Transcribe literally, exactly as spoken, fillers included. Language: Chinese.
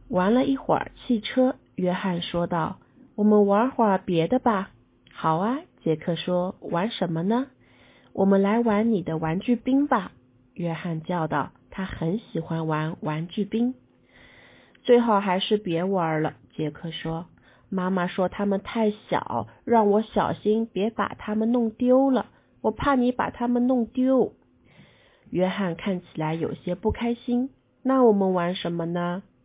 玩了一会儿汽车，约翰说道，我们玩会儿别的吧。好啊，杰克说，玩什么呢？我们来玩你的玩具兵吧，约翰叫道，他很喜欢玩玩具兵。最好还是别玩了，杰克说，妈妈说他们太小，让我小心别把他们弄丢了，我怕你把他们弄丢。约翰看起来有些不开心，那我们玩什么呢？